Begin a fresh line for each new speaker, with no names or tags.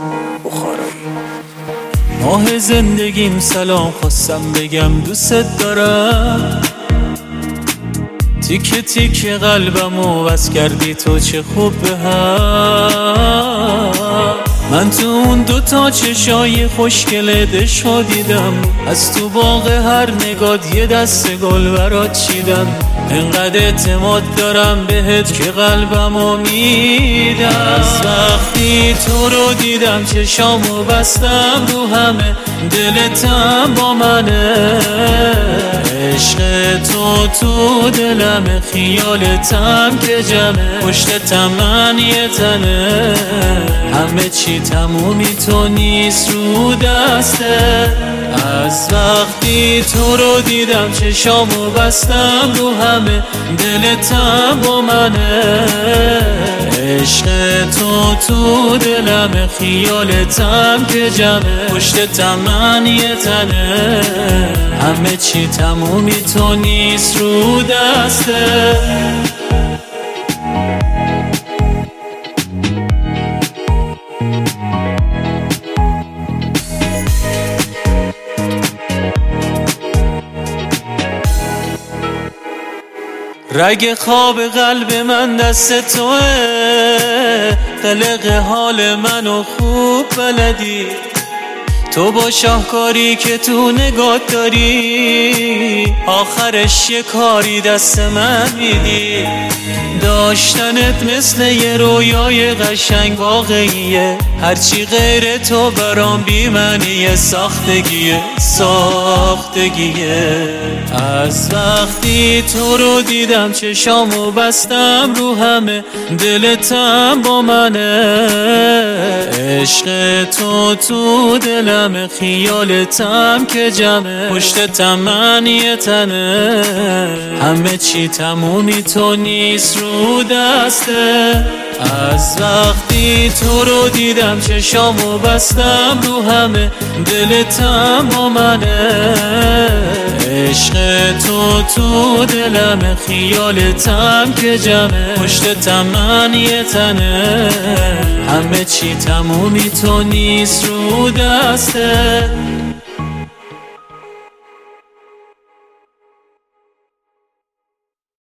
بخارایی. ماه زندگیم سلام خواستم بگم دوست دارم، تیکه تیکه قلبمو بس کردی تو چه خوب به هم. من تو اون دوتا چشای خوشگل دشو دیدم، از تو باغ هر نگات یه دست گل برات چیدم. انقدر اعتماد دارم بهت که قلبمو میدم. از وقتی تو رو دیدم چشامو بستم رو همه، دلتم با منه. عشق تو دلمه، خیالتم که جمعه، پشتتم من یه تنه. همه چی تمومی تو نیست رو دسته. از وقتی تو رو دیدم چشامو بستم رو همه، دلتم با منه. عشق تو دلمه، خیالتم که جمعه، پشتتم من یه تنه. همه چی تمومی تو نیست رو دسته. رگ خواب قلب من دست توه، قلق حال منو خوب بلدی. تو با شاهکاری که تو نگات داری، آخرش یه کاری دست من میدی. داشتنت مثل یه رویای قشنگ واقعیه، هرچی غیر تو برام بی معنیه. ساختگیه. از وقتی تو رو دیدم چشامو بستم رو همه، دلتم با منه. عشق تو دلمه، خیالتم که جمعه، پشتتم من یه تنه. همه چی تمومی تو نیست رو دسته. از وقتی تو رو دیدم چشامو بستم رو همه، دلتم با منه. عشق تو دلمه، خیالتم که جمعه، پشتتم من یه تنه. همه چی تمومی تو نیست رو دسته.